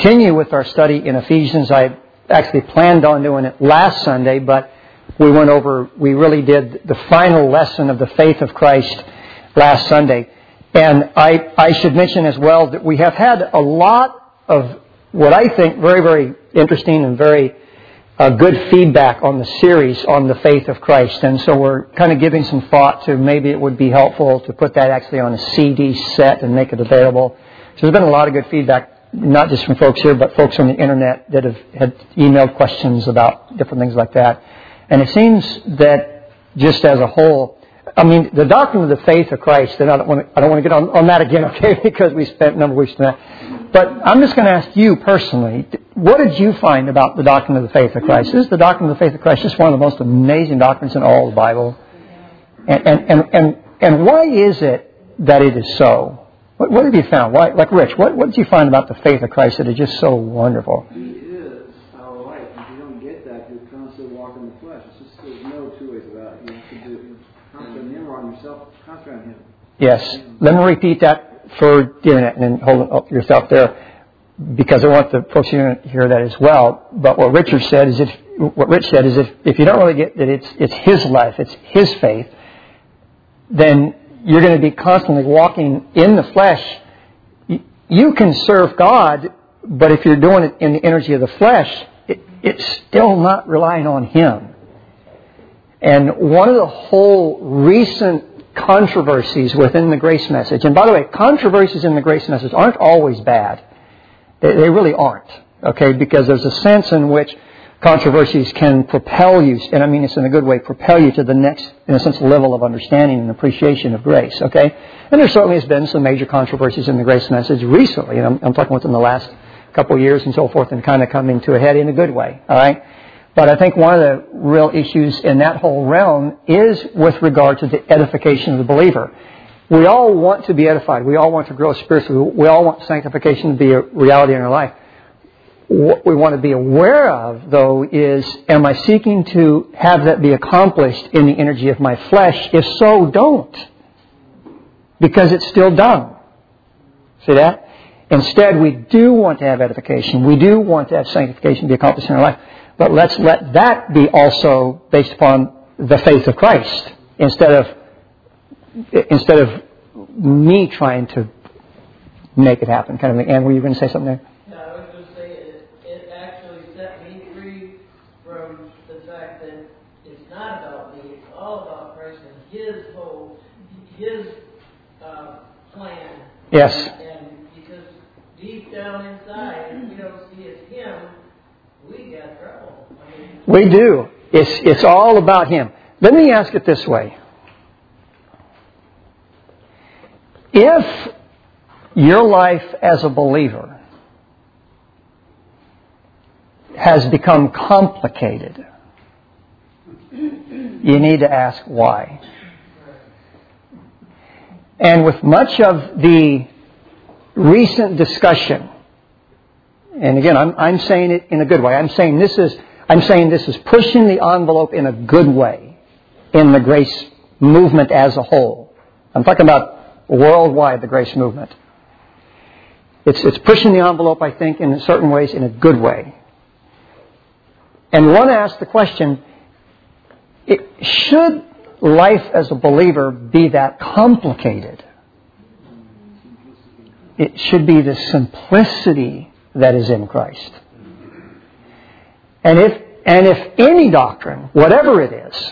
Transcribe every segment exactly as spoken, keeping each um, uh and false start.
continue with our study in Ephesians. I actually planned on doing it last Sunday, but we went over, we really did the final lesson of the faith of Christ last Sunday. And I, I should mention as well that we have had a lot of what I think very, very interesting and very uh, good feedback on the series on the faith of Christ. And so we're kind of giving some thought to maybe it would be helpful to put that actually on a C D set and make it available. So there's been a lot of good feedback, not just from folks here, but folks on the internet that have had emailed questions about different things like that. And it seems that just as a whole, I mean, the doctrine of the faith of Christ, and I don't want to, I don't want to get on, on that again, okay, because we spent a number of weeks on that. But I'm just going to ask you personally, what did you find about the doctrine of the faith of Christ? Is the doctrine of the faith of Christ just one of the most amazing doctrines in all the Bible? And and and and, and why is it that it is so? What, what have you found? Why, like Rich, what, what did you find about the faith of Christ that is just so wonderful? He is our life. If you don't get that, you're constantly walking the flesh. It's just, there's no two ways about it. You have to do concentrate on on yourself, concentrate on Him. Yes. Let me repeat that for the internet and hold up yourself there, because I want the folks here to hear that as well. But what Richard said is if what Rich said is if, if you don't really get that it's it's his life, it's his faith, then you're going to be constantly walking in the flesh. You can serve God, but if you're doing it in the energy of the flesh, it, it's still not relying on Him. And one of the whole recent controversies within the grace message, and by the way, controversies in the grace message aren't always bad. They, they really aren't, okay? Because there's a sense in which controversies can propel you, and I mean this in a good way, propel you to the next, in a sense, level of understanding and appreciation of grace, okay? And there certainly has been some major controversies in the grace message recently, and I'm, I'm talking within the last couple of years and so forth, and kind of coming to a head in a good way, all right? But I think one of the real issues in that whole realm is with regard to the edification of the believer. We all want to be edified. We all want to grow spiritually. We all want sanctification to be a reality in our life. What we want to be aware of, though, is, am I seeking to have that be accomplished in the energy of my flesh? If so, don't. Because it's still dung. See that? Instead, we do want to have edification. We do want to have sanctification be accomplished in our life. But let's let that be also based upon the faith of Christ, instead of instead of me trying to make it happen, kind of thing. Anne, were you going to say something there? No, I was going to say it, it actually set me free from the fact that it's not about me; it's all about Christ and His whole, His uh, plan. Yes. And, and because deep down inside, if we don't see it's Him, we got trouble. I mean, we do. It's it's all about Him. Let me ask it this way. If your life as a believer has become complicated, you need to ask why. And with much of the recent discussion, and again, I'm, I'm saying it in a good way. I'm saying this is, I'm saying this is pushing the envelope in a good way in the grace movement as a whole. I'm talking about worldwide, the grace movement. It's, it's pushing the envelope, I think, in certain ways, in a good way. And one asks the question, it, should life as a believer be that complicated? It should be the simplicity that is in Christ. And if and if any doctrine, whatever it is,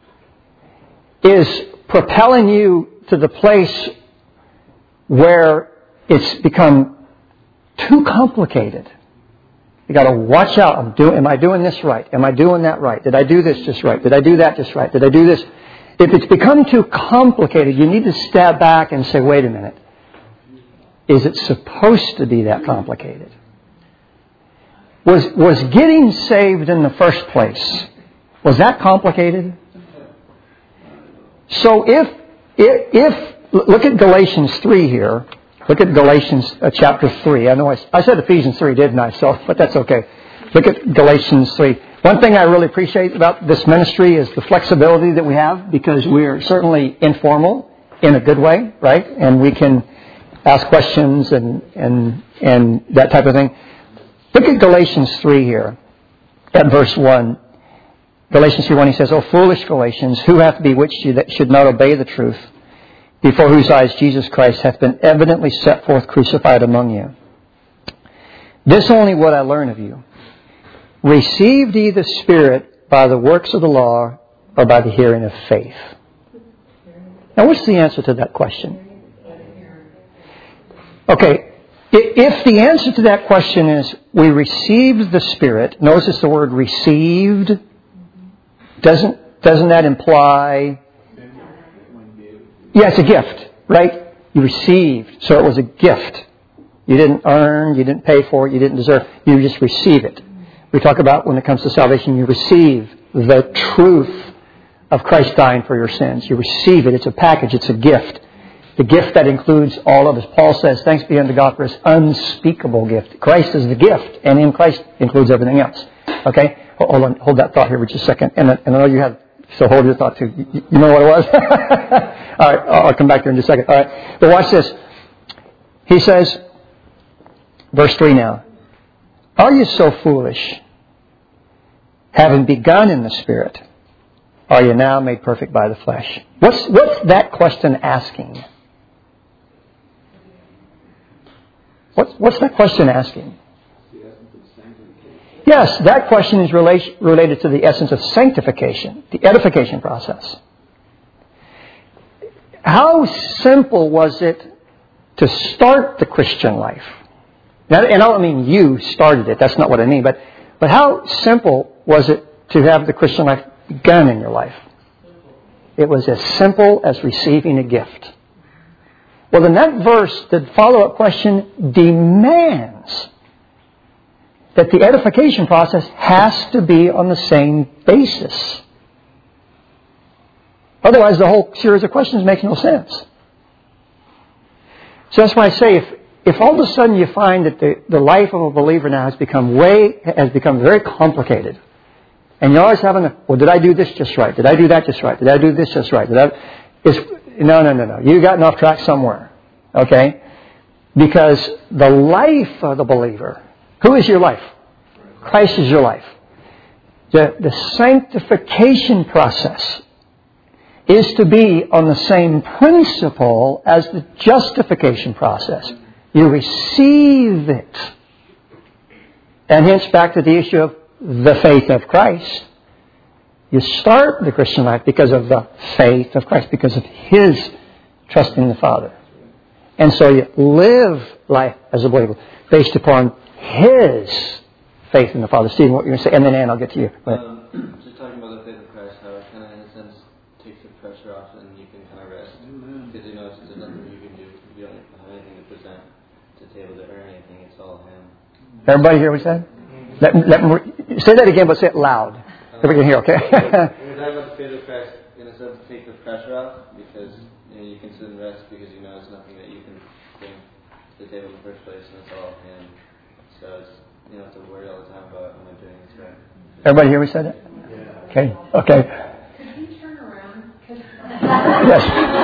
is propelling you to the place where it's become too complicated, you got to watch out. I'm doing. Am I doing this right? Am I doing that right? Did I do this just right? Did I do that just right? Did I do this? If it's become too complicated, you need to step back and say, wait a minute. Is it supposed to be that complicated? Was was getting saved in the first place, was that complicated? So if if, if look at Galatians three here. Look at Galatians uh, chapter three. I know I, I said Ephesians three, didn't I? So, but that's okay. Look at Galatians three. One thing I really appreciate about this ministry is the flexibility that we have, because we're certainly informal in a good way, right? And we can ask questions and and and that type of thing. Look at Galatians three here, at verse one. Galatians three one, he says, O foolish Galatians, who hath bewitched you that should not obey the truth, before whose eyes Jesus Christ hath been evidently set forth crucified among you? This only would I learn of you. Received ye the Spirit by the works of the law, or by the hearing of faith? Now, what's the answer to that question? Okay, if the answer to that question is we received the Spirit, notice the word received. Doesn't doesn't that imply? Yeah, it's a gift, right? You received, so it was a gift. You didn't earn, you didn't pay for it, you didn't deserve. You just receive it. We talk about when it comes to salvation, you receive the truth of Christ dying for your sins. You receive it. It's a package. It's a gift. The gift that includes all of us. Paul says, thanks be unto God for His unspeakable gift. Christ is the gift, and in Christ includes everything else. Okay? Hold on. Hold that thought here for just a second. And, and I know you have, so hold your thought too. You, you know what it was? All right. I'll come back there in just a second. All right. But watch this. He says, verse three now. Are you so foolish? Having begun in the Spirit, are you now made perfect by the flesh? What's, what's that question asking? What's, what's that question asking? Yes, that question is relation, related to the essence of sanctification, the edification process. How simple was it to start the Christian life? Now, and I don't mean you started it. That's not what I mean. But, but how simple was it to have the Christian life begun in your life? It was as simple as receiving a gift. Well, then that verse, the follow-up question, demands that the edification process has to be on the same basis. Otherwise, the whole series of questions makes no sense. So that's why I say, if, if all of a sudden you find that the, the life of a believer now has become way, has become very complicated, and you're always having a, well, did I do this just right? Did I do that just right? Did I do this just right? Did I, it's, no, no, no, no. You've gotten off track somewhere. Okay? Because the life of the believer, who is your life? Christ is your life. The, the sanctification process is to be on the same principle as the justification process. You receive it. And hence back to the issue of the faith of Christ. You start the Christian life because of the faith of Christ, because of His trust in the Father. And so you live life as a believer based upon His faith in the Father. Stephen, what you're going to say? And then Ann, I'll get to you. Um, just talking about the faith of Christ, how it kind of, in a sense, takes the pressure off and you can kind of rest. Amen. Because you know there's nothing you can do. You don't have anything to present to the table to earn anything. It's all Him. Everybody hear what he said? Let, let me, say that again, but say it loud. Um, so we can hear, okay? When we're talking about the faith of Christ, in a sense, take the pressure off because you know, you can sit and rest because you know there's nothing that you can bring to the table in the first place, and it's all Him. So it's, you don't have to worry all the time about am I doing this right. Everybody hear we said it? Yeah. Okay. Okay. Could you turn around? Yes.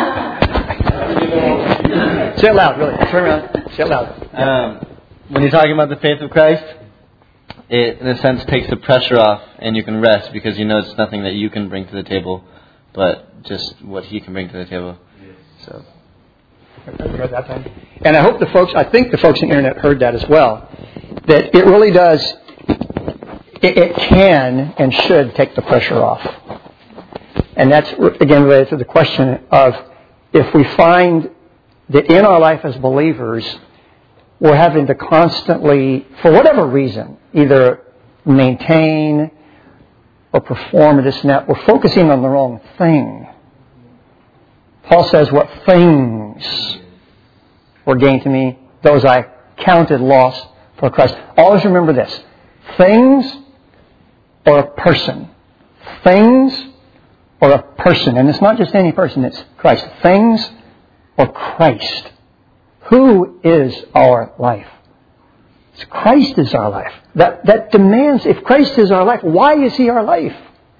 Say it loud, really. Turn around. Say it loud. Um, when you're talking about the faith of Christ, it, in a sense, takes the pressure off and you can rest because you know it's nothing that you can bring to the table, but just what He can bring to the table. So. And I hope the folks, I think the folks on the internet heard that as well, that it really does, it, it can and should take the pressure off. And that's, again, related to the question of if we find that in our life as believers, we're having to constantly, for whatever reason, either maintain or perform this and that, we're focusing on the wrong thing. Paul says, what things were gained to me, those I counted loss for Christ. Always remember this. Things or a person. Things or a person. And it's not just any person, it's Christ. Things or Christ. Who is our life? It's Christ is our life. That, that demands, if Christ is our life, why is He our life?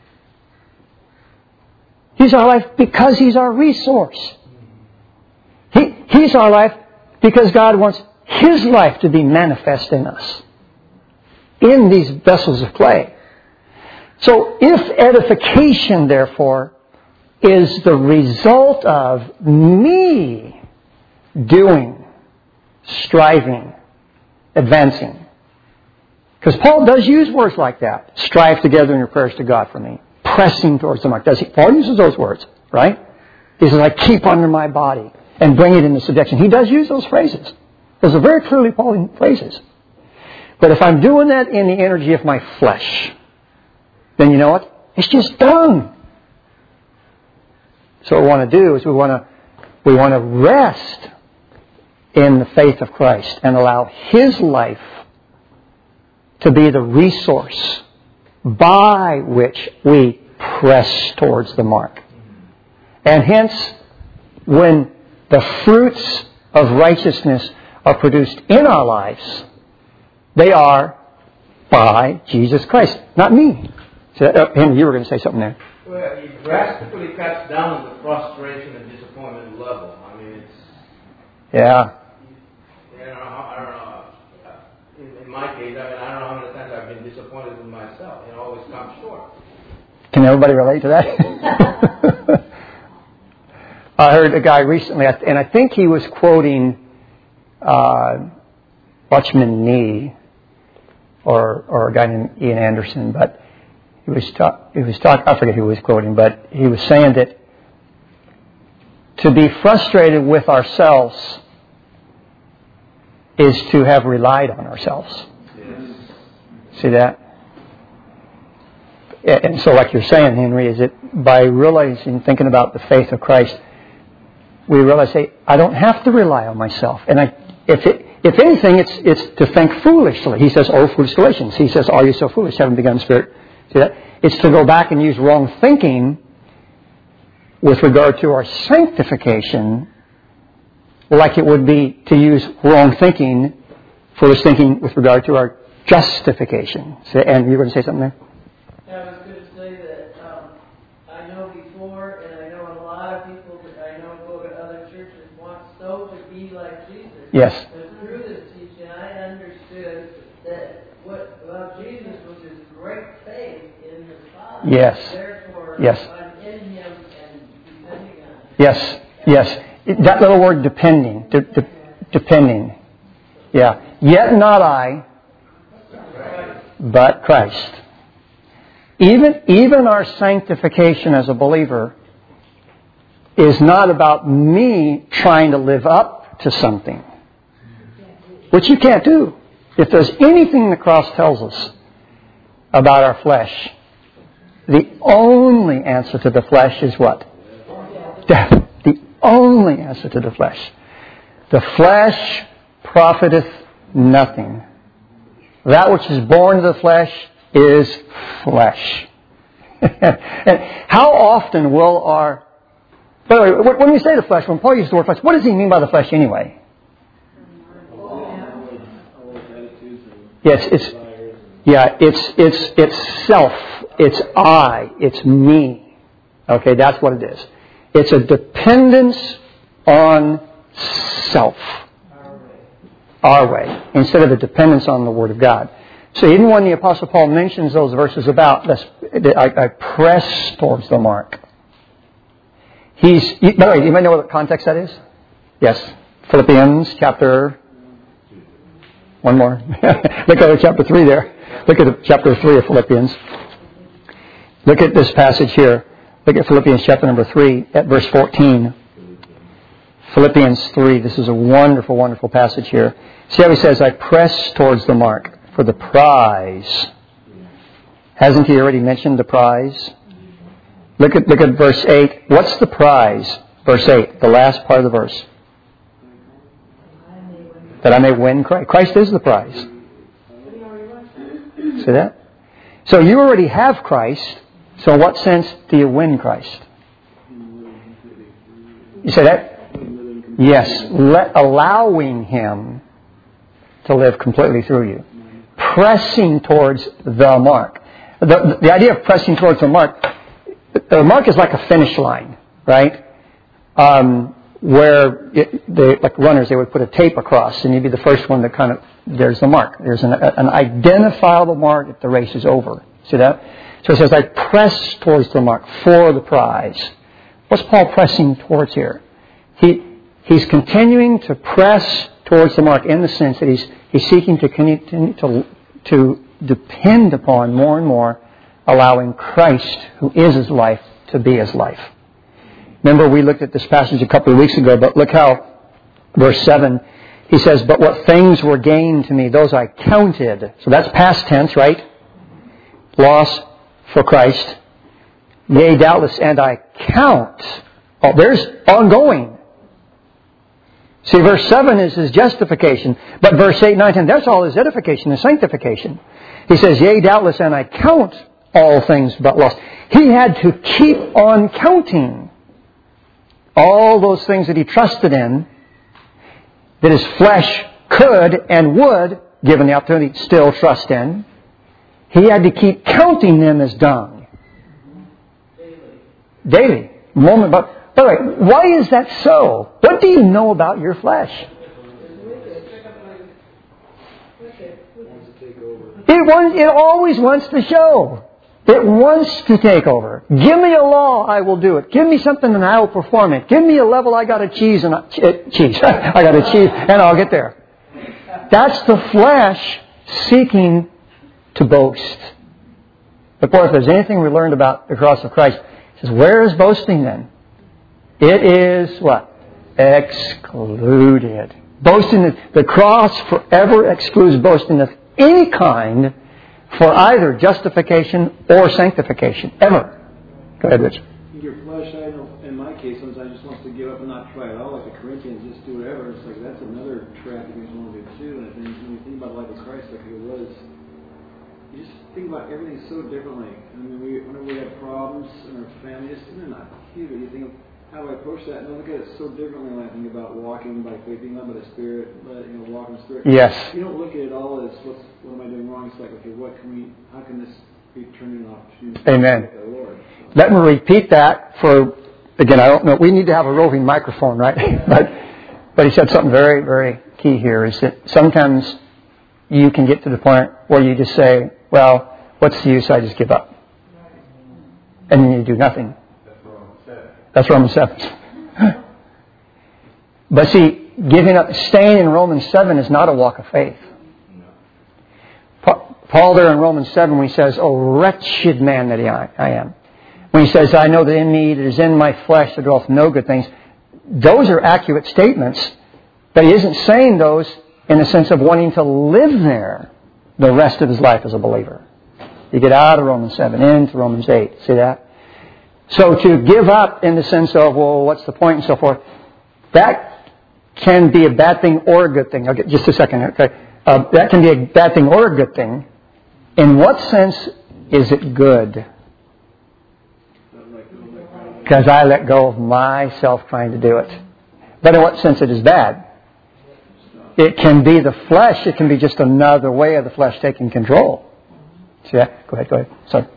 He's our life because He's our resource. He, he's our life because God wants His life to be manifest in us. in these vessels of clay. So if edification, therefore, is the result of me doing, striving, advancing. Because Paul does use words like that. Strive together in your prayers to God for me. Pressing towards the mark. Does he? Paul uses those words, right? He says, I keep under my body and bring it into subjection. He does use those phrases. Those are very clearly Pauline phrases. But if I'm doing that in the energy of my flesh, then you know what? It's just dung. So what we want to do is we want to we want to rest in the faith of Christ and allow His life to be the resource by which we press towards the mark. And hence, when the fruits of righteousness are produced in our lives, they are by Jesus Christ, not me. So, uh, Henry, you were going to say something there. Well, it drastically cuts down the frustration and disappointment level. I mean, it's... Yeah. You know, I don't know. In, in my case, I mean, I don't know how many times I've been disappointed in myself. You know, always come short. Can everybody relate to that? I heard a guy recently, and I think he was quoting uh, Watchman Nee or or a guy named Ian Anderson, but he was talk, he was talk, I forget who he was quoting, but he was saying that to be frustrated with ourselves is to have relied on ourselves. Yes. See that? And so like you're saying, Henry, is that by realizing, thinking about the faith of Christ, we realize, hey, I don't have to rely on myself. And I, if it, if anything, it's it's to think foolishly. He says, oh, foolish Galatians. He says, are you so foolish, having begun spirit? See that? It's to go back and use wrong thinking with regard to our sanctification, like it would be to use wrong thinking, foolish thinking with regard to our justification. So, and you were going to say something there? I was going to say that um, I know before, and I know a lot of people that I know go to other churches want so to be like Jesus. Yes. But through this teaching, I understood that what about Jesus was his great faith in the Father. Yes. Therefore, yes. I'm in Him and depending on Him. Yes. Yes. That little word, depending, de- de- depending. Yeah. Yet not I, but Christ. Even, even our sanctification as a believer is not about me trying to live up to something, which you can't do. If there's anything the cross tells us about our flesh, the only answer to the flesh is what? Death. The only answer to the flesh. The flesh profiteth nothing. That which is born of the flesh is flesh. And how often will our... By the way, when we say the flesh, when Paul uses the word flesh, what does he mean by the flesh anyway? Yes, it's... Yeah, it's it's it's self. It's I. It's me. Okay, that's what it is. It's a dependence on self. Our way. Instead of a dependence on the Word of God. So even when the Apostle Paul mentions those verses about, I, I press towards the mark. He's, by the way, you might know what context that is? Yes. Philippians chapter, one more. Look at chapter three there. Look at chapter three of Philippians. Look at this passage here. Look at Philippians chapter number three at verse fourteen. Philippians three. This is a wonderful, wonderful passage here. See how he says, I press towards the mark for the prize. Hasn't he already mentioned the prize? Look at look at verse eight. What's the prize? Verse eight, the last part of the verse. That I may win Christ. Christ is the prize. See that? So you already have Christ. So in what sense do you win Christ? You say that? Yes. Let, allowing Him to live completely through you. Pressing towards the mark. The, the, the idea of pressing towards the mark, the mark is like a finish line, right? Um, where it, they, like runners, they would put a tape across, and you'd be the first one that kind of, there's the mark. There's an, an identifiable mark if the race is over. See that? So it says, I press towards the mark for the prize. What's Paul pressing towards here? He He's continuing to press towards the mark in the sense that he's he's seeking to continue to, to depend upon more and more, allowing Christ, who is his life, to be his life. Remember, we looked at this passage a couple of weeks ago, but look how, verse seven, he says, but what things were gained to me, those I counted. So that's past tense, right? Loss for Christ. Yea, doubtless, and I count. Oh, there's ongoing. See, verse seven is his justification. But verse eight, nine, ten, that's all his edification and sanctification. He says, yea, doubtless, and I count all things but loss. He had to keep on counting all those things that he trusted in, that his flesh could and would, given the opportunity, still trust in. He had to keep counting them as dung. Daily. Daily. Moment by By the way, why is that so? What do you know about your flesh? It wants, it always wants to show. It wants to take over. Give me a law, I will do it. Give me something and I will perform it. Give me a level, I got to cheese and I, cheese. I got to cheese and I'll get there. That's the flesh seeking to boast. But boy, if there's anything we learned about the cross of Christ, it says, where is boasting then? It is what? Excluded. Boasting, the cross forever excludes boasting of any kind for either justification or sanctification. Ever. Go ahead, Rich. Your flesh, I know, in my case, sometimes just wants to give up and not try at all. Like the Corinthians, just do whatever. It's like that's another trap you want to do too. And I think when you think about the life of Christ, like it was, you just think about everything so differently. I mean, we, whenever we have problems in our family, just, they're not huge, but you think of, how do I approach that? And I look at it so differently when I think about walking by faith, being led by the Spirit, but, you know, walking the Spirit. Yes. You don't look at it all as what's, what am I doing wrong? It's like, okay, what can we? How can this be turned into an opportunity? Amen. The Lord. So. Let me repeat that for again. I don't know. We need to have a roving microphone, right? but but he said something very very key here. Is that sometimes you can get to the point where you just say, "Well, what's the use? I just give up," and then you do nothing. That's Romans seven. But see, giving up, staying in Romans seven is not a walk of faith. Paul there in Romans seven, when he says, "Oh, wretched man that I am," when he says, "I know that in me, that is in my flesh, that dwelleth no good things," those are accurate statements. But he isn't saying those in the sense of wanting to live there the rest of his life as a believer. You get out of Romans seven into Romans eight. See that? So to give up in the sense of, well, what's the point and so forth, that can be a bad thing or a good thing. Okay, just a second. Okay, uh, that can be a bad thing or a good thing. In what sense is it good? Because I let go of myself trying to do it. But in what sense it is bad? It can be the flesh. It can be just another way of the flesh taking control. See that? Go ahead. Go ahead. Sorry.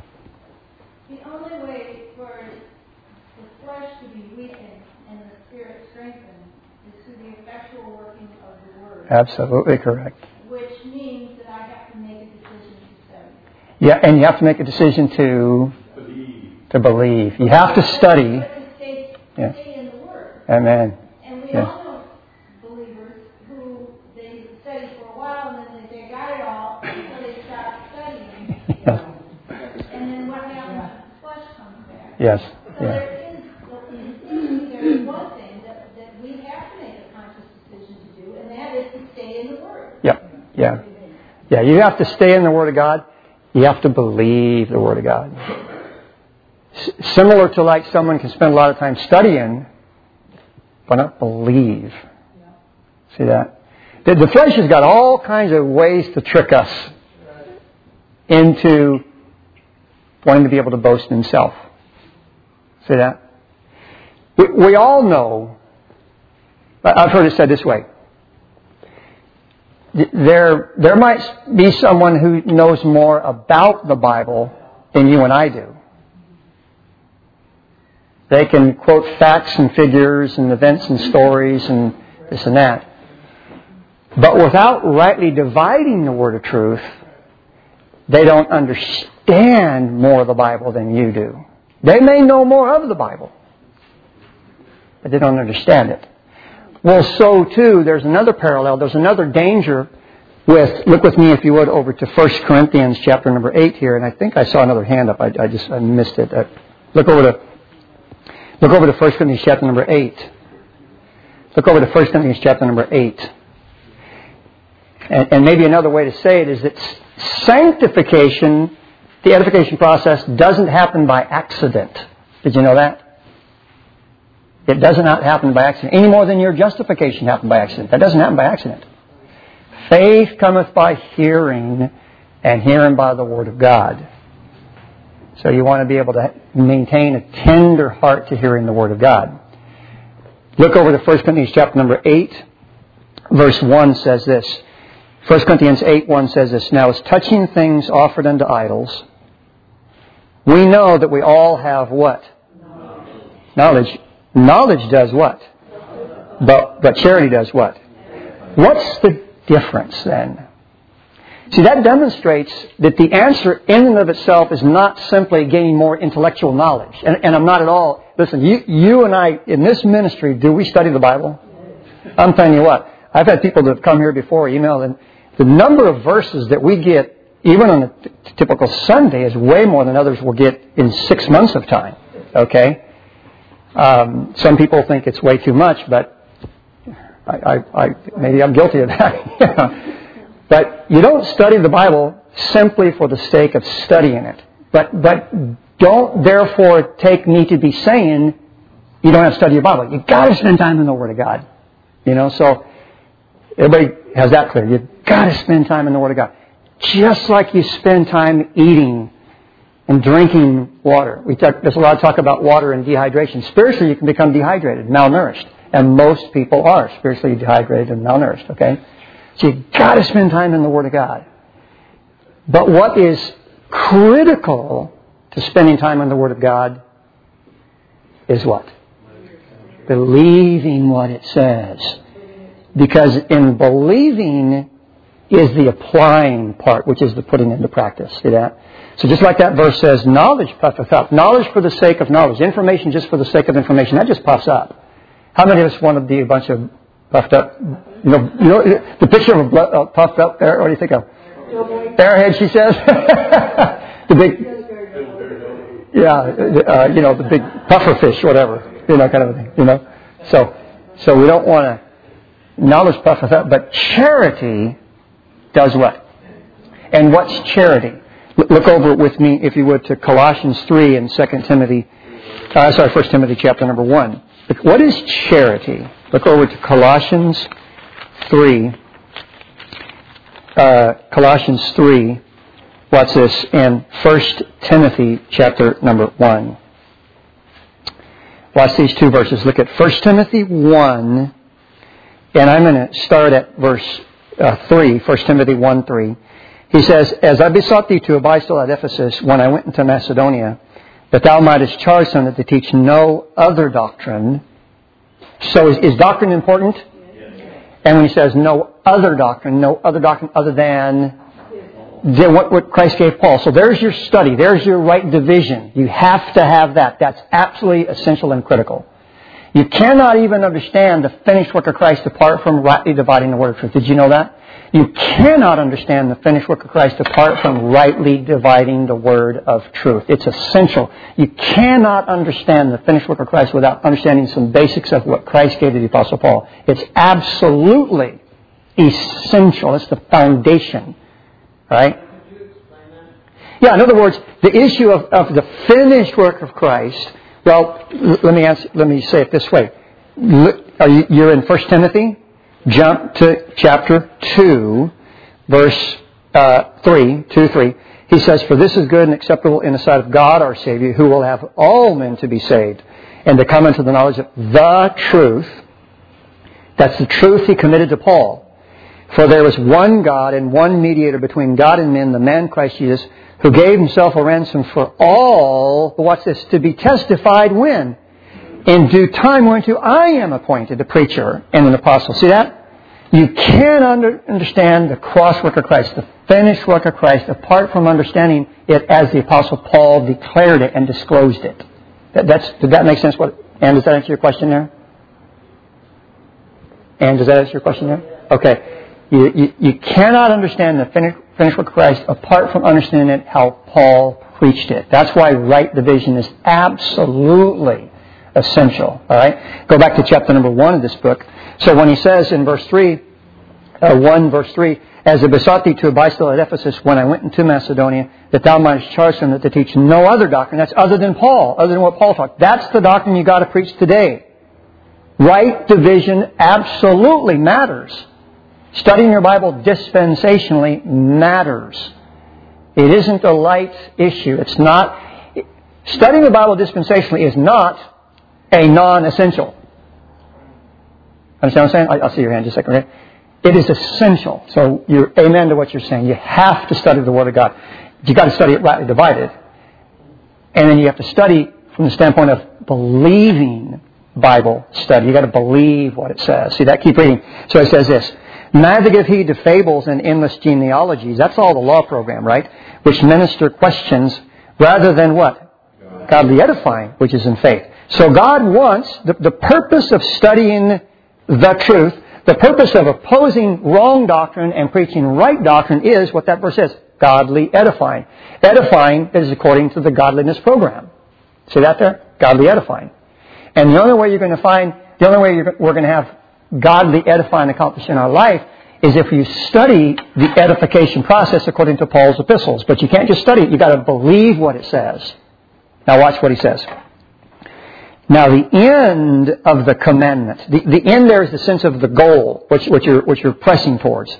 Absolutely correct. Which means that I have to make a decision to study. Yeah, and you have to make a decision to believe. To believe. You have to study. But to stay, yeah. stay in the Word. Amen. And we yeah. all know believers who they study for a while and then they got it all until they stop studying. You know? And then what happens? The flesh comes back. Yes. So yeah. there is, there is one thing that, that we have to make a conscious decision to do, and that is to stay in the Word. Yeah, yeah. Yeah, you have to stay in the Word of God. You have to believe the Word of God. S- similar to like someone can spend a lot of time studying, but not believe. See that? The, the flesh has got all kinds of ways to trick us into wanting to be able to boast in himself. See that? We, we all know, I've heard it said this way, There, there might be someone who knows more about the Bible than you and I do. They can quote facts and figures and events and stories and this and that. But without rightly dividing the word of truth, they don't understand more of the Bible than you do. They may know more of the Bible, but they don't understand it. Well, so too, there's another parallel. There's another danger with, look with me if you would, over to First Corinthians chapter number eight here. And I think I saw another hand up. I, I just I missed it. Uh, look over to Look over to First Corinthians chapter number eight. Look over to First Corinthians chapter number eight. And, and maybe another way to say it is that sanctification, the edification process, doesn't happen by accident. Did you know that? It does not happen by accident, any more than your justification happened by accident. That doesn't happen by accident. Faith cometh by hearing, and hearing by the Word of God. So you want to be able to maintain a tender heart to hearing the Word of God. Look over to First Corinthians chapter number eight, verse one says this. First Corinthians eight, one says this, Now as touching things offered unto idols, we know that we all have what? Knowledge. Knowledge, Knowledge does what? But, but charity does what? What's the difference then? See, that demonstrates that the answer in and of itself is not simply gaining more intellectual knowledge. And, and I'm not at all... Listen, you, you and I, in this ministry, do we study the Bible? I'm telling you what. I've had people that have come here before, email, and the number of verses that we get, even on a t- typical Sunday, is way more than others will get in six months of time. Okay? Um, some people think it's way too much, but I, I, I maybe I'm guilty of that. But you don't study the Bible simply for the sake of studying it. But but don't therefore take me to be saying you don't have to study your Bible. You've got to spend time in the Word of God. You know, so everybody has that clear. You've got to spend time in the Word of God. Just like you spend time eating and drinking water. We talk, there's a lot of talk about water and dehydration. Spiritually, you can become dehydrated, malnourished. And most people are spiritually dehydrated and malnourished, okay? So you've got to spend time in the Word of God. But what is critical to spending time in the Word of God is what? Believing what it says. Because in believing is the applying part, which is the putting into practice. See that? So just like that verse says, knowledge puffeth up. Knowledge for the sake of knowledge. Information just for the sake of information. That just puffs up. How many of us want to be a bunch of puffed up? You know, you know the picture of a blood, uh, puffed up there. What do you think of? Airhead, she says. The big, yeah, uh, you know, the big puffer fish, whatever, you know, kind of a thing. You know, so so we don't want to knowledge puffeth up, but charity does what? And what's charity? Look over with me, if you would, to Colossians three and Second Timothy. Uh, sorry, First Timothy chapter number one. What is charity? Look over to Colossians three. Uh, Colossians three. What's this? And First Timothy chapter number one. Watch these two verses. Look at First Timothy one. And I'm going to start at verse uh, three. First Timothy one three. He says, As I besought thee to abide still at Ephesus when I went into Macedonia, that thou mightest charge them that they teach no other doctrine. So is, is doctrine important? Yes. And when he says no other doctrine, no other doctrine other than what, what Christ gave Paul. So there's your study. There's your right division. You have to have that. That's absolutely essential and critical. You cannot even understand the finished work of Christ apart from rightly dividing the word of truth. Did you know that? You cannot understand the finished work of Christ apart from rightly dividing the word of truth. It's essential. You cannot understand the finished work of Christ without understanding some basics of what Christ gave to the Apostle Paul. It's absolutely essential. It's the foundation. Right? Yeah, in other words, the issue of, of the finished work of Christ, well, let me answer, let me say it this way. Are you, you're in First Timothy? Jump to chapter two, verse uh, three, two, three. He says, For this is good and acceptable in the sight of God our Savior, who will have all men to be saved, and to come into the knowledge of the truth. That's the truth he committed to Paul. For there is one God and one mediator between God and men, the man Christ Jesus, who gave himself a ransom for all, watch this, to be testified when? In due time, whereunto I am appointed a preacher and an apostle. See that? You can't under, understand the cross work of Christ, the finished work of Christ, apart from understanding it as the Apostle Paul declared it and disclosed it. That, that's, did that make sense? What, Ann, does that answer your question there? Ann, does that answer your question there? Okay. You, you, you cannot understand the finished, finished work of Christ apart from understanding it how Paul preached it. That's why right division is absolutely essential. All right? Go back to chapter number one of this book. So when he says in verse three, uh, one verse three, as I besought thee to abide still at Ephesus when I went into Macedonia, that thou mightest charge them that they teach no other doctrine. That's other than Paul, other than what Paul taught. That's the doctrine you got to preach today. Right division absolutely matters. Studying your Bible dispensationally matters. It isn't a light issue. It's not. Studying the Bible dispensationally is not a non-essential. Understand what I'm saying? I'll see your hand just a second. Okay? It is essential. So you're amen to what you're saying. You have to study the Word of God. You've got to study it rightly divided. And then you have to study from the standpoint of believing Bible study. You've got to believe what it says. See that? Keep reading. So it says this. Neither give heed to fables and endless genealogies. That's all the law program, right? Which minister questions rather than what? Godly edifying, which is in faith. So God wants, the, the purpose of studying the truth, the purpose of opposing wrong doctrine and preaching right doctrine is what that verse says, godly edifying. Edifying is according to the godliness program. See that there? Godly edifying. And the only way you're going to find, the only way you're, we're going to have godly edifying accomplished in our life is if you study the edification process according to Paul's epistles. But you can't just study it. You've got to believe what it says. Now watch what he says. Now the end of the commandment. The, the end there is the sense of the goal, which, which, you're, which you're pressing towards.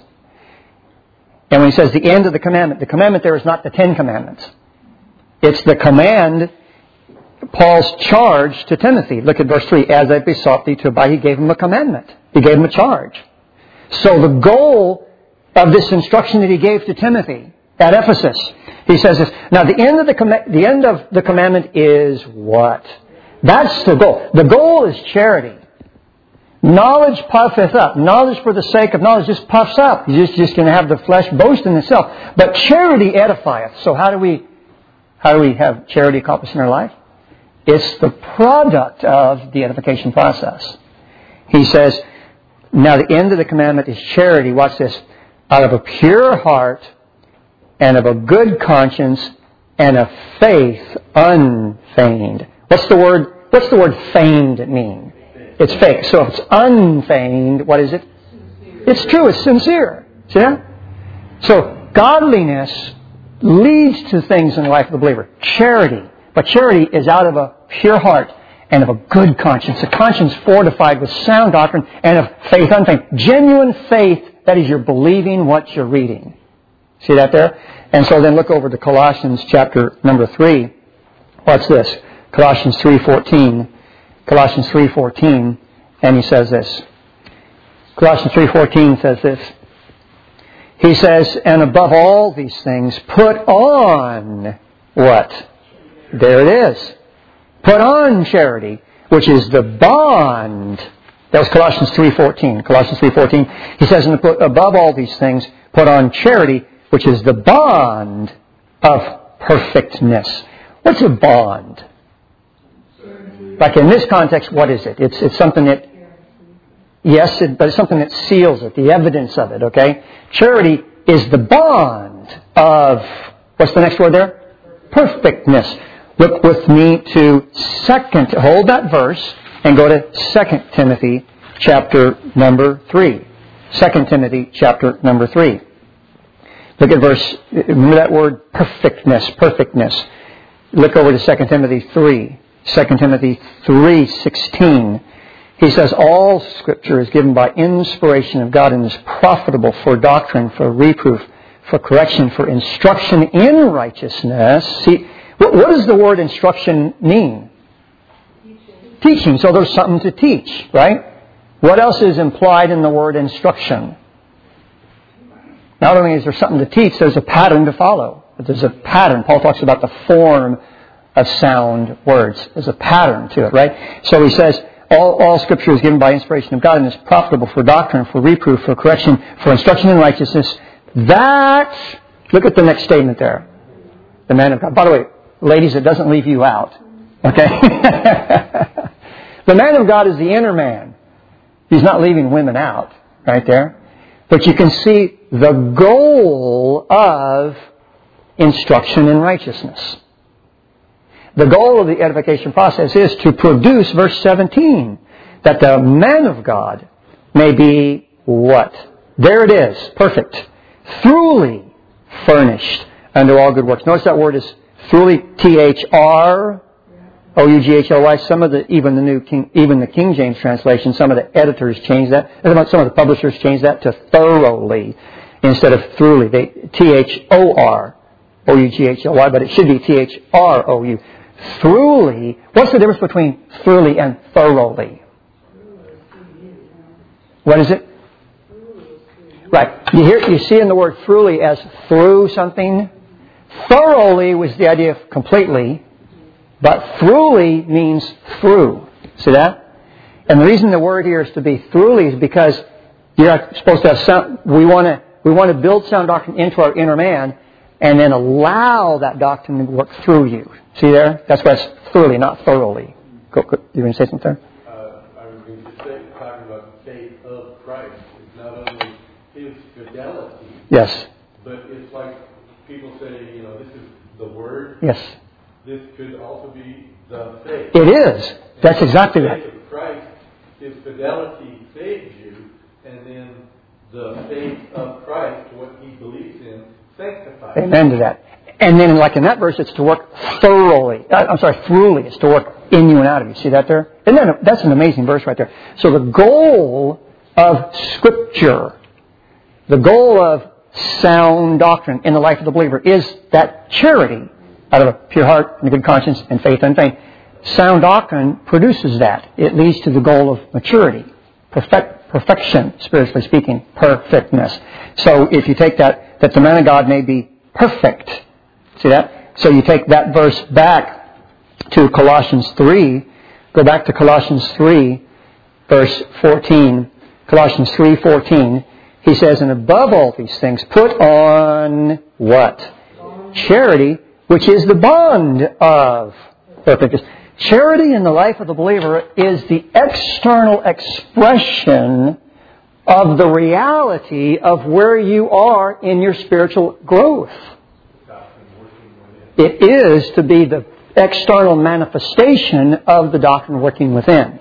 And when he says the end of the commandment, the commandment there is not the Ten Commandments. It's the command, Paul's charge to Timothy. Look at verse three. As I besought thee to abide, he gave him a commandment. He gave him a charge. So the goal of this instruction that he gave to Timothy at Ephesus, he says this. Now the end of the, com- the end of the commandment is what? That's the goal. The goal is charity. Knowledge puffeth up. Knowledge for the sake of knowledge just puffs up. You're just, just going to have the flesh boast in itself. But charity edifieth. So how do we, how do we have charity accomplished in our life? It's the product of the edification process. He says, now the end of the commandment is charity. Watch this. Out of a pure heart and of a good conscience and a faith unfeigned. What's the word, what's the word feigned mean? It's fake. So if it's unfeigned, what is it? It's true. It's sincere. See that? So godliness leads to things in the life of the believer. Charity. But charity is out of a pure heart and of a good conscience. A conscience fortified with sound doctrine and of faith unfeigned. Genuine faith, that is, you're believing what you're reading. See that there? And so then look over to Colossians chapter number three. What's this? Colossians three fourteen. Colossians three fourteen. And he says this. Colossians three fourteen says this. He says, and above all these things, put on what? There it is. Put on charity, which is the bond. That was Colossians three fourteen. Colossians three fourteen. He says, and above all these things, put on charity, which is the bond of perfectness. What's a bond? Like in this context, what is it? It's it's something that, yes, it, but it's something that seals it, the evidence of it, okay? Charity is the bond of, what's the next word there? Perfectness. Look with me to second, hold that verse and go to Second Timothy chapter number three. Second Timothy chapter number three. Look at verse, remember that word perfectness, perfectness. Look over to Second Timothy three. Second Timothy three sixteen. He says, all Scripture is given by inspiration of God and is profitable for doctrine, for reproof, for correction, for instruction in righteousness. See, what, what does the word instruction mean? Teaching. Teaching. So there's something to teach, right? What else is implied in the word instruction? Not only is there something to teach, there's a pattern to follow. But there's a pattern. Paul talks about the form of sound words. There's a pattern to it, right? So he says, all, all Scripture is given by inspiration of God and is profitable for doctrine, for reproof, for correction, for instruction in righteousness. That, look at the next statement there. The man of God. By the way, ladies, it doesn't leave you out. Okay? The man of God is the inner man. He's not leaving women out right there. But you can see the goal of instruction in righteousness. The goal of the edification process is to produce, verse seventeen, that the man of God may be what? There it is. Perfect. Thoroughly furnished unto all good works. Notice that word is thoroughly, T H R O U G H L Y. Some of the, even the new King, even the King James translation, some of the editors changed that. Some of the publishers changed that to thoroughly instead of thoroughly. They, T H O R O U G H L Y, but it should be T H R O U. Thoroughly. What's the difference between thoroughly and thoroughly? What is it? Right. You hear, you see in the word thoroughly as through something. Thoroughly was the idea of completely, but thoroughly means through. See that? And the reason the word here is to be thoroughly is because you're supposed to have sound. We want to we want to build sound doctrine into our inner man, and then allow that doctrine to work through you. See there? That's why it's thoroughly, not thoroughly. Go, go. You going to say something there? Uh, I was going to say, talking about the faith of Christ. It's not only His fidelity. Yes. But it's like people say, you know, this is the Word. Yes. This could also be the faith. It is. That's exactly the right. faith of Christ, His fidelity saves you, and then the faith of Christ, what He believes in, sanctifies you. Amen to that. And then, like in that verse, it's to work thoroughly. Uh, I'm sorry, thoroughly. It's to work in you and out of you. See that there? Isn't that a, that's an amazing verse right there. So the goal of Scripture, the goal of sound doctrine in the life of the believer is that charity out of a pure heart and a good conscience and faith unfeigned. Sound doctrine produces that. It leads to the goal of maturity, perfect, perfection, spiritually speaking, perfectness. So if you take that, that the man of God may be perfect. See that? So you take that verse back to Colossians three. Go back to Colossians three, verse fourteen. Colossians three fourteen. He says, and above all these things, put on what? Charity, which is the bond of perfectness. Charity in the life of the believer is the external expression of the reality of where you are in your spiritual growth. It is to be the external manifestation of the doctrine working within.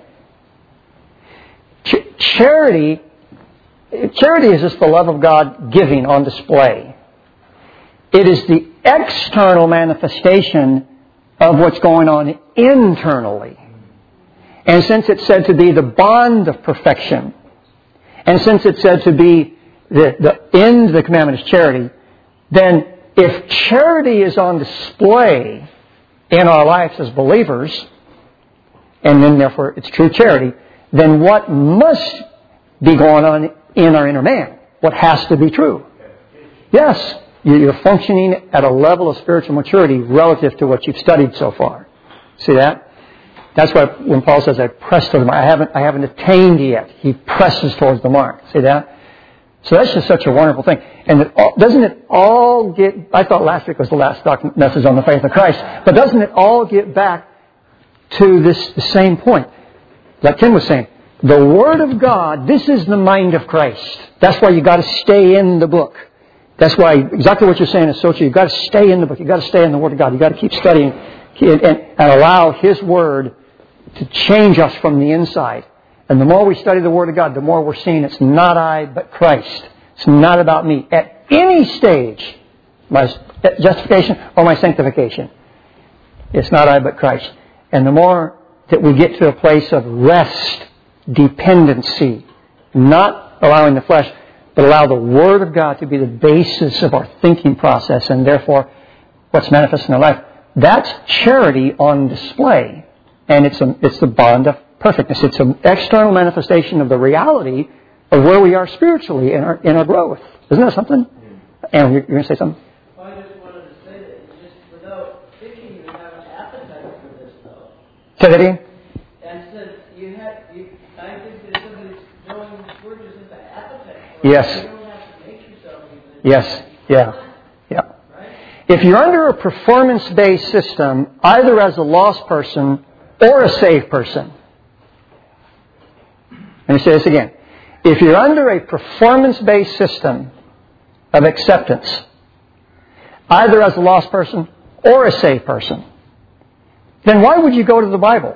Ch- charity, charity is just the love of God giving on display. It is the external manifestation of what's going on internally. And since it's said to be the bond of perfection, and since it's said to be the, the end of the commandment is charity, then if charity is on display in our lives as believers, and then therefore it's true charity, then what must be going on in our inner man? What has to be true? Yes, you're functioning at a level of spiritual maturity relative to what you've studied so far. See that? That's why when Paul says, I press to the mark, I haven't, I haven't attained yet. He presses towards the mark. See that? So that's just such a wonderful thing. And it all, doesn't it all get... I thought last week was the last doc- message on the faith of Christ. But doesn't it all get back to this the same point? Like Tim was saying, the Word of God, this is the mind of Christ. That's why you got to stay in the book. That's why exactly what you're saying is so true. You've got to stay in the book. You've got to stay in the Word of God. You've got to keep studying and, and, and allow His Word to change us from the inside. And the more we study the Word of God, the more we're seeing it's not I, but Christ. It's not about me. At any stage, my justification or my sanctification, it's not I, but Christ. And the more that we get to a place of rest, dependency, not allowing the flesh, but allow the Word of God to be the basis of our thinking process and therefore what's manifest in our life, that's charity on display. And it's a, it's the bond of perfectness. It's an external manifestation of the reality of where we are spiritually in our in our growth. Isn't that something? And you're, you're going to say something? Well, I just wanted to say that just without thinking, you have an appetite Say that again? And says you have, you, I think that somebody's throwing we're just at the appetite. Yes. You don't have to make yourself even. Yes. Yeah. Yeah. Right? If you're under a performance-based system, either as a lost person or a saved person, let me say this again. If you're under a performance-based system of acceptance, either as a lost person or a saved person, then why would you go to the Bible?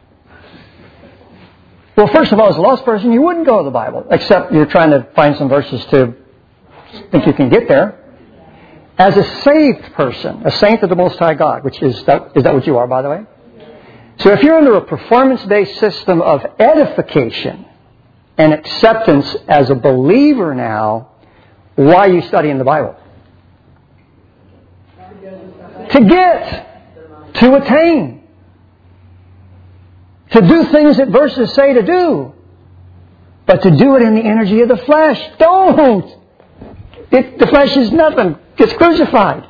Well, first of all, as a lost person, you wouldn't go to the Bible, except you're trying to find some verses to think you can get there. As a saved person, a saint of the Most High God, which is that, is that what you are, by the way? So if you're under a performance-based system of edification and acceptance as a believer now, why are you studying the Bible? To get, to attain, to do things that verses say to do, but to do it in the energy of the flesh. Don't! It, the flesh is nothing. It's crucified.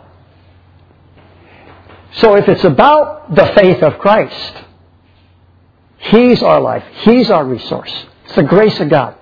So if it's about the faith of Christ, He's our life. He's our resource. It's the grace of God.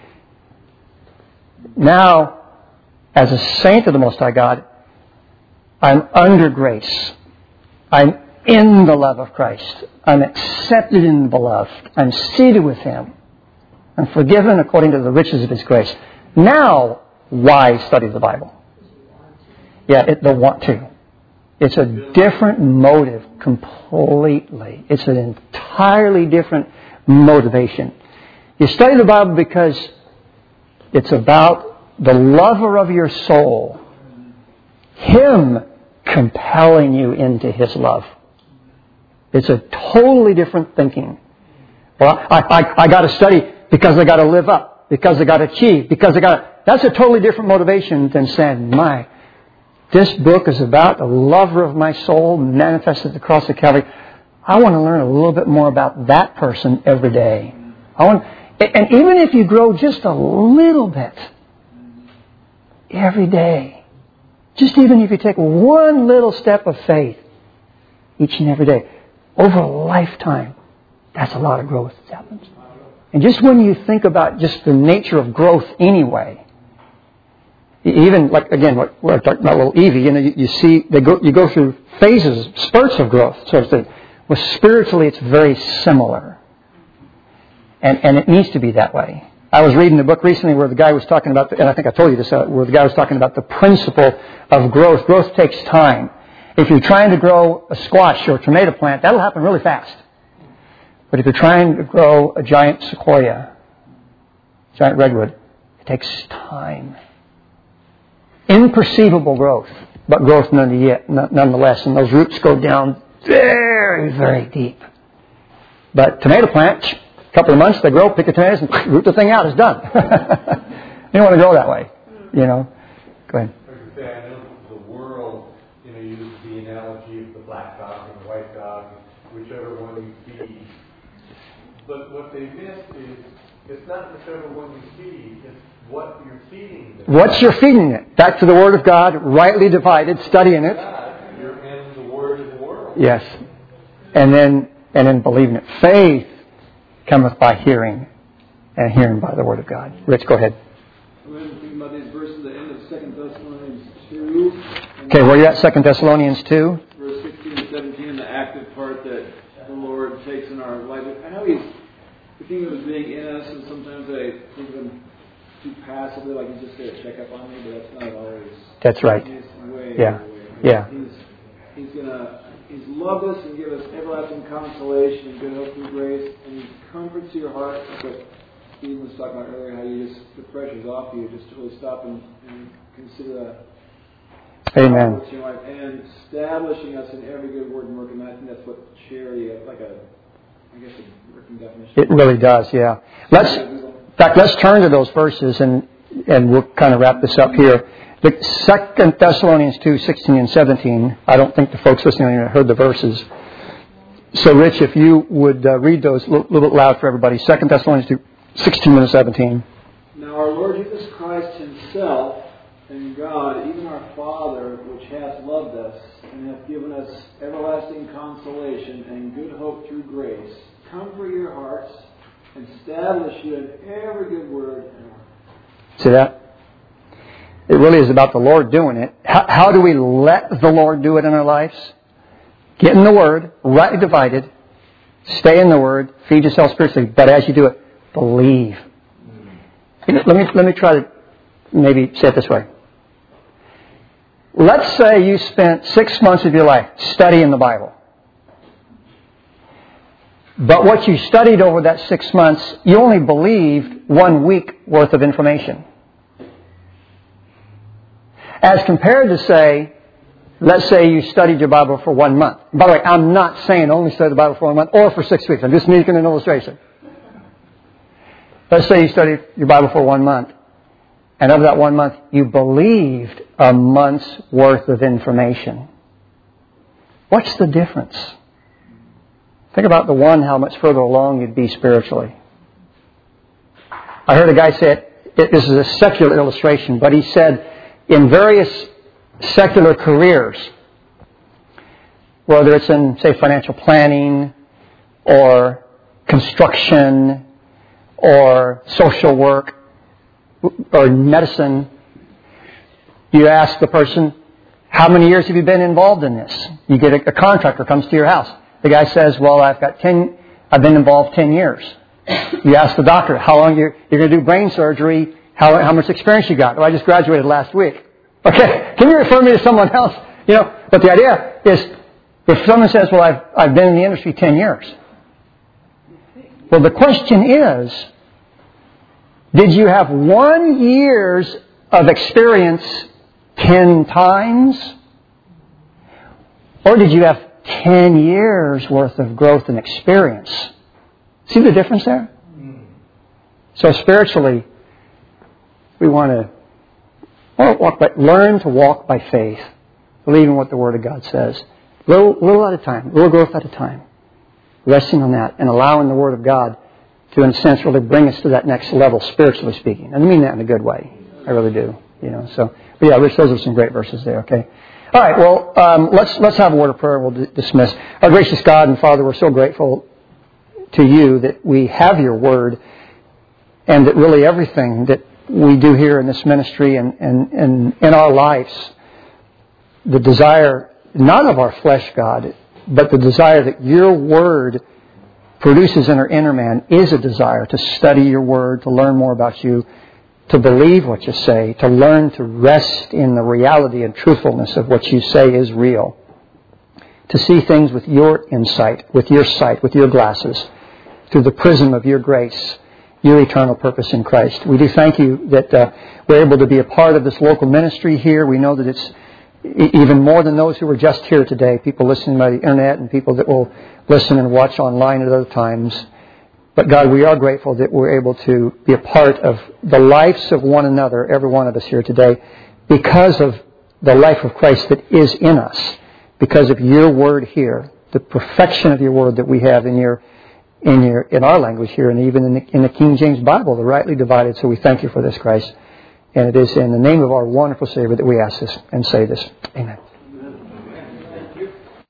Now, as a saint of the Most High God, I'm under grace. I'm in the love of Christ. I'm accepted in the beloved. I'm seated with Him. I'm forgiven according to the riches of His grace. Now, why study the Bible? Yeah, it, the want to. It's a different motive completely. It's an entirely different motivation. You study the Bible because it's about the lover of your soul, Him compelling you into His love. It's a totally different thinking. Well, I, I, I got to study because I got to live up, because I got to achieve, because I got to... That's a totally different motivation than saying, my, this book is about the lover of my soul manifested at the cross of Calvary. I want to learn a little bit more about that person every day. I want, and even if you grow just a little bit every day, just even if you take one little step of faith each and every day, over a lifetime, that's a lot of growth that happens. And just when you think about just the nature of growth anyway, even like again, what we're talking about, little Evie, you know, you, you see they go, you go through phases, spurts of growth. So it's the, well, spiritually, it's very similar, and and it needs to be that way. I was reading a book recently where the guy was talking about, the, and I think I told you this, uh, where the guy was talking about the principle of growth. Growth takes time. If you're trying to grow a squash or a tomato plant, that'll happen really fast. But if you're trying to grow a giant sequoia, giant redwood, it takes time. Imperceivable growth, but growth nonetheless. And those roots go down very, very deep. But tomato plant, a couple of months, they grow, pick the tomatoes, and root the thing out. It's done. You don't want to grow that way, you know. Go ahead. I know the world, you know, uses the analogy of the black dog and the white dog, whichever one you feed. But what they miss is it's not whichever one you feed, it's what you're feeding them. What you're feeding it. Back to the Word of God, rightly divided, studying it. God, you're in the Word of the world. Yes. And then and then believing it. Faith cometh by hearing, and hearing by the Word of God. Rich, go ahead. We're going to think about these verses at the end of Second Thessalonians two. Okay, where are you at? Second Thessalonians two. Verse sixteen and seventeen, the active part that the Lord takes in our life. I know He's, we think of Him as being in us, and sometimes I think of Him too passively, like He's just going to check up on me, but that's not always. That's right. He's way, Yeah. way, way. Yeah. He's, he's going to, He's loved us and give us everlasting consolation and good hope and grace, and He comforts your heart. That's what Stephen was talking about earlier, how you just, the pressure's off you, just to really stop and, and consider that. Amen. And establishing us in every good word and work, and I think that's what charity, like a, I guess a working definition. It really does, yeah. Let's, in fact, let's turn to those verses and and we'll kind of wrap this up here. The Second Thessalonians two, sixteen and seventeen. I don't think the folks listening heard the verses. So, Rich, if you would uh, read those a little, little bit loud for everybody. Second Thessalonians two, sixteen and seventeen. Now our Lord Jesus Christ Himself, And God, even our Father, which hath loved us, and hath given us everlasting consolation and good hope through grace, comfort your hearts, and establish you in every good word. See that? It really is about the Lord doing it. How, how do we let the Lord do it in our lives? Get in the Word, rightly divided, stay in the Word, feed yourself spiritually, but as you do it, believe. Let me, let me try to maybe say it this way. Let's say you spent six months of your life studying the Bible. But what you studied over that six months, you only believed one week worth of information. As compared to say, let's say you studied your Bible for one month. By the way, I'm not saying only study the Bible for one month or for six weeks. I'm just making an illustration. Let's say you studied your Bible for one month. And of that one month, you believed a month's worth of information. What's the difference? Think about the one, how much further along you'd be spiritually. I heard a guy say it, this is a secular illustration, but he said in various secular careers, whether it's in, say, financial planning or construction or social work or medicine, you ask the person, how many years have you been involved in this? You get a, a contractor comes to your house. The guy says, well, I've got ten, I've been involved ten years. You ask the doctor, how long you're, you're going to do brain surgery, how, how much experience you got? Well, I just graduated last week. Okay, can you refer me to someone else? You know, but the idea is, if someone says, well, I've, I've been in the industry ten years. Well, the question is, did you have one year's of experience ten times? Or did you have ten years worth of growth and experience? See the difference there? So spiritually, we want to walk by, learn to walk by faith, believing what the Word of God says. Little, little at a time, little growth at a time. Resting on that and allowing the Word of God to, in a sense, really bring us to that next level, spiritually speaking. And I mean that in a good way. I really do. You know. So, but yeah, Rich, those are some great verses there. Okay. All right. Well, um, let's let's have a word of prayer. We'll d- dismiss. Our gracious God and Father, we're so grateful to you that we have your Word, and that really everything that we do here in this ministry and and, and in our lives, the desire not of our flesh, God, but the desire that your Word produces in our inner man is a desire to study your Word, to learn more about you, to believe what you say, to learn to rest in the reality and truthfulness of what you say is real, to see things with your insight, with your sight, with your glasses, through the prism of your grace, your eternal purpose in Christ. We do thank you that uh, we're able to be a part of this local ministry here. We know that it's even more than those who were just here today, people listening by the internet and people that will listen and watch online at other times. But God, we are grateful that we're able to be a part of the lives of one another, every one of us here today, because of the life of Christ that is in us, because of your Word here, the perfection of your Word that we have in your in your in our language here, and even in the, in the King James Bible, the rightly divided. So we thank you for this, Christ. And it is in the name of our wonderful Savior that we ask this and say this. Amen.